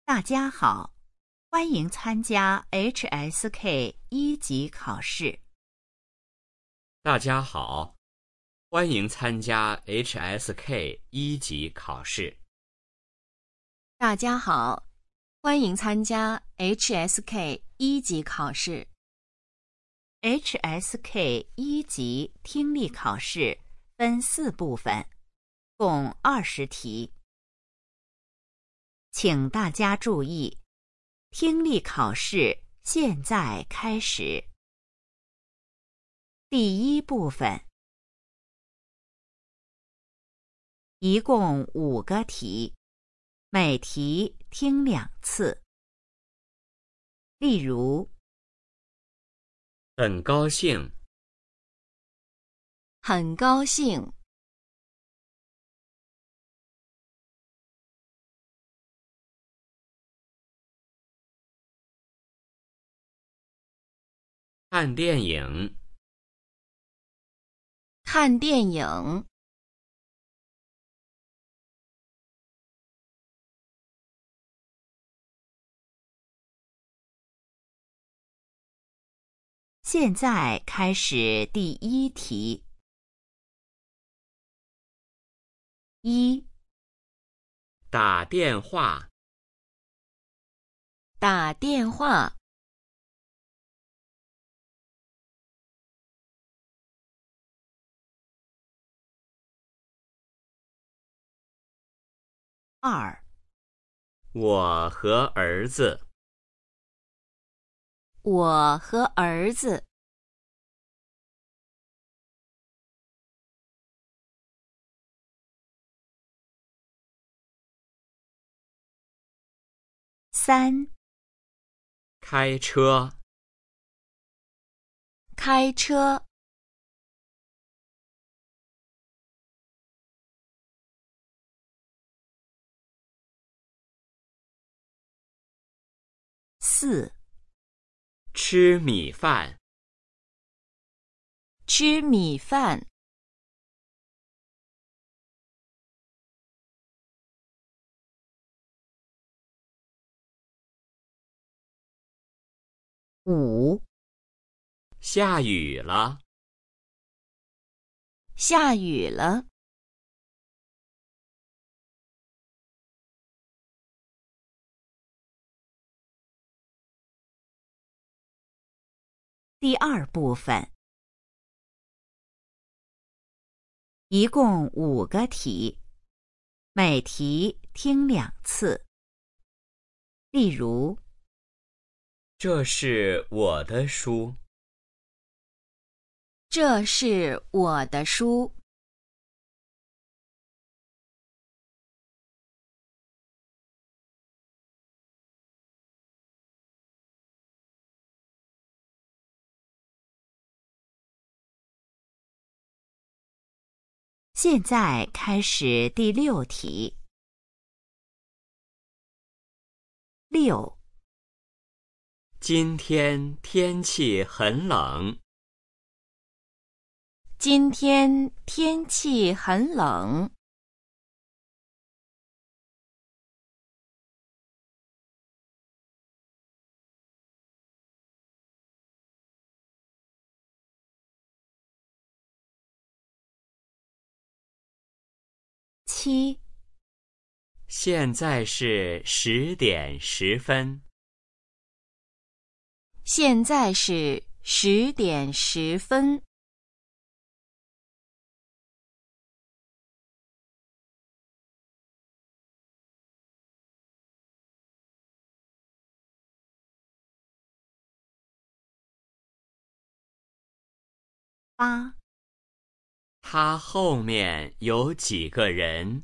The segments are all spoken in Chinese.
大家好，欢迎参加 HSK 一级考试。 大家好，欢迎参加 HSK 一级考试。 大家好，欢迎参加 HSK 一级考试。 HSK 一级听力考试分4部分，共20题。请大家注意，听力考试现在开始。第一部分，一共5个题，每题听2次。例如， 很高兴， 很高兴， 看电影， 看电影， 现在开始第一题。1、 打电话， 打电话， 2、 我和儿子， 我和儿子， 3、 开车， 开车， 4、 吃米饭， 吃米饭， 5、 下雨了， 下雨了， 第二部分，一共5个题，每题听2次。例如， 这是我的书， 这是我的书， 现在开始第6题。6、 今天天气很冷， 今天天气很冷， 7、 现在是10点10分， 现在是10点10分， 8、 他后面有几个人？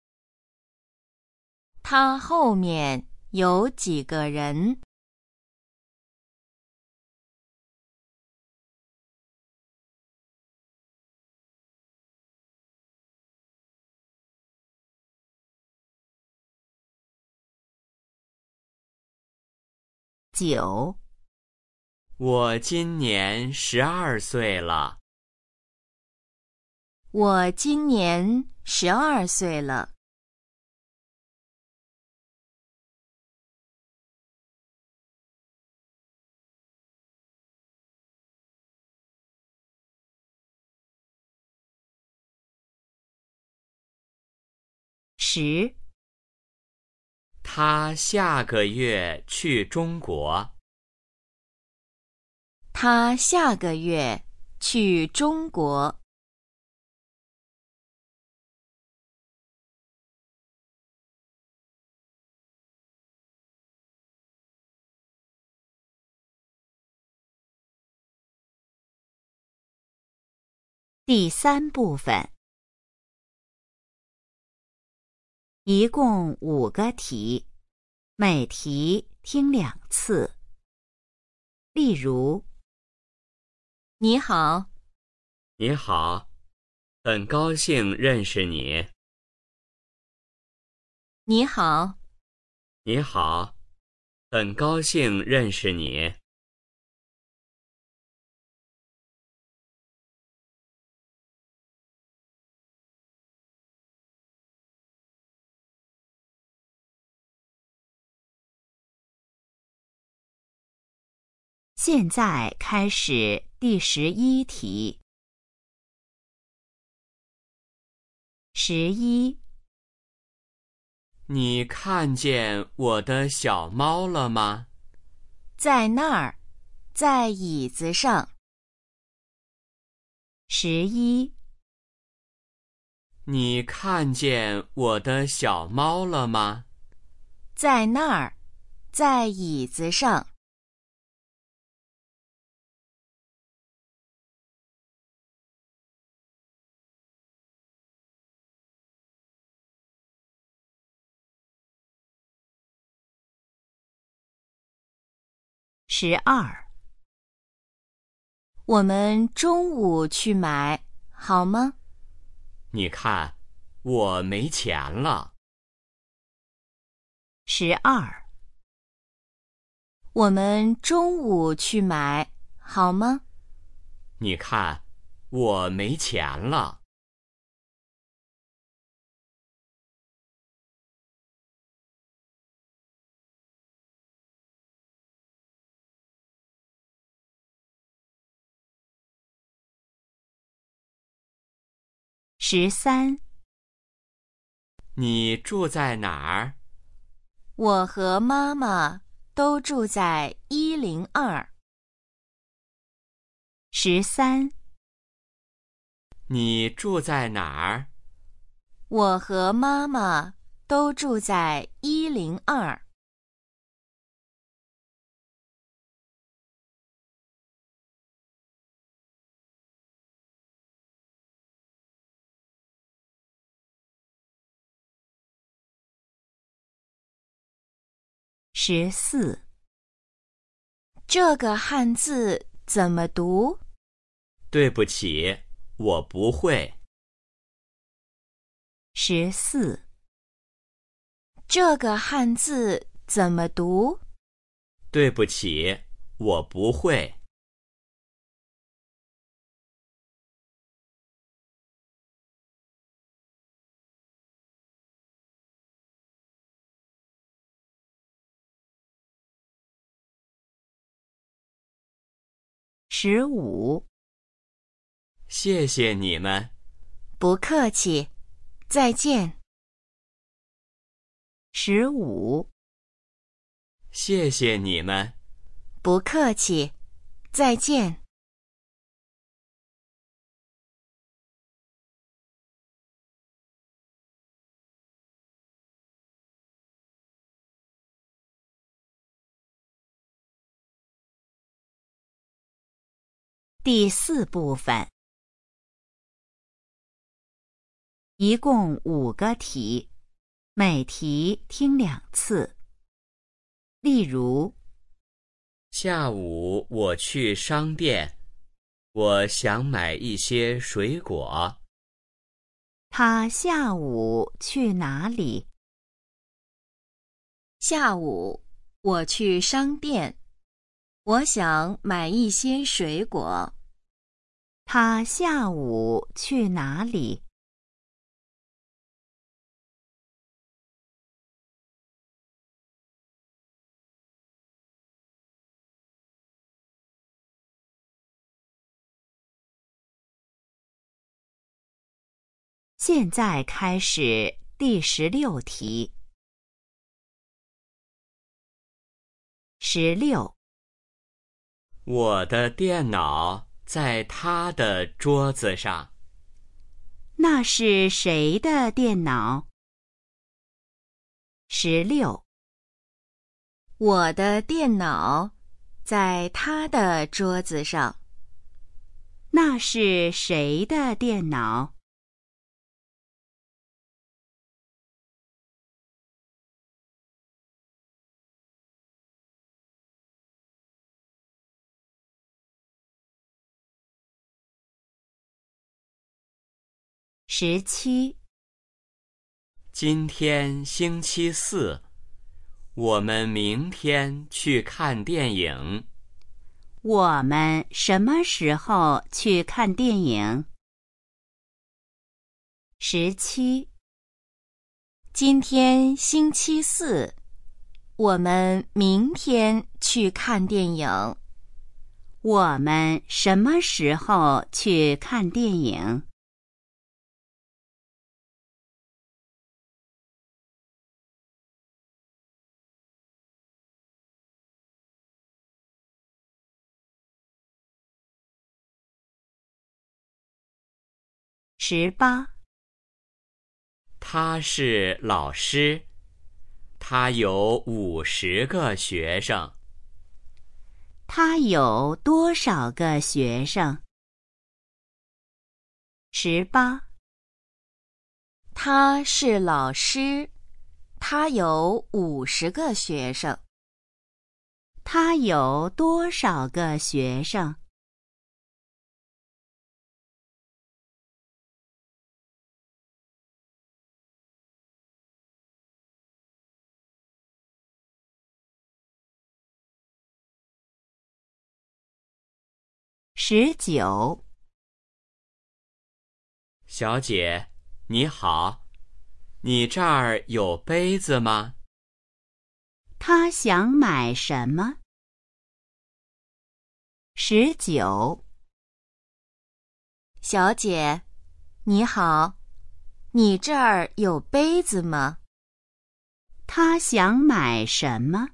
他后面有几个人？ 9、 我今年12岁了， 我今年12岁了。 10， 他下个月去中国。 他下个月去中国。 第3部分，一共5个题，每题听2次。例如， 你好， 你好，很高兴认识你。 你好， 你好，很高兴认识你。 现在开始第11题。11， 你看见我的小猫了吗？ 在那儿，在椅子上。 11， 你看见我的小猫了吗？ 在那儿，在椅子上。 12， 我们中午去买，好吗？ 你看，我没钱了。 12， 我们中午去买，好吗？ 你看，我没钱了。 13， 你住在哪儿？ 我和妈妈都住在102。 13， 你住在哪儿？ 我和妈妈都住在102。 14， 这个汉字怎么读？ 对不起，我不会。 14， 这个汉字怎么读？ 对不起，我不会。 15， 谢谢你们。 不客气，再见。 15， 谢谢你们。 不客气，再见。 第4部分，一共5个题，每题听2次。例如， 下午我去商店，我想买一些水果。 他下午去哪里？ 下午我去商店，我想买一些水果。 他下午去哪里？现在开始第16题。16。 我的电脑在他的桌子上。 那是谁的电脑？16。 我的电脑在他的桌子上。 那是谁的电脑？17。 今天星期四，我们明天去看电影。 我们什么时候去看电影？17。 今天星期四，我们明天去看电影。 我们什么时候去看电影？18。 他是老师，他有50个学生。 他有多少个学生？18。 他是老师，他有50个学生。 他有多少个学生？19。 小姐，你好，你这儿有杯子吗？ 他想买什么？19。 小姐，你好，你这儿有杯子吗？ 他想买什么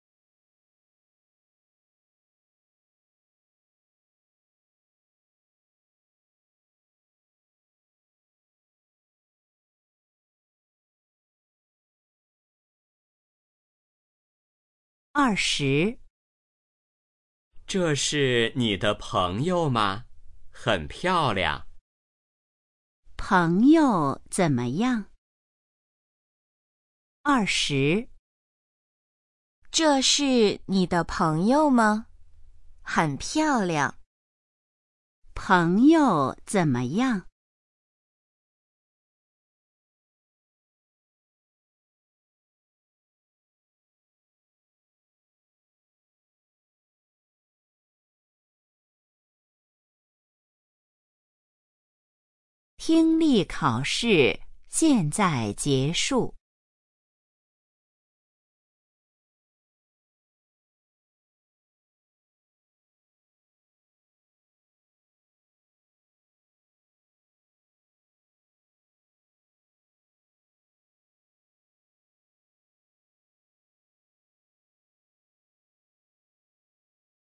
？20。 这是你的朋友吗？很漂亮。 朋友怎么样？20。 这是你的朋友吗？很漂亮。 朋友怎么样听力考试现在结束。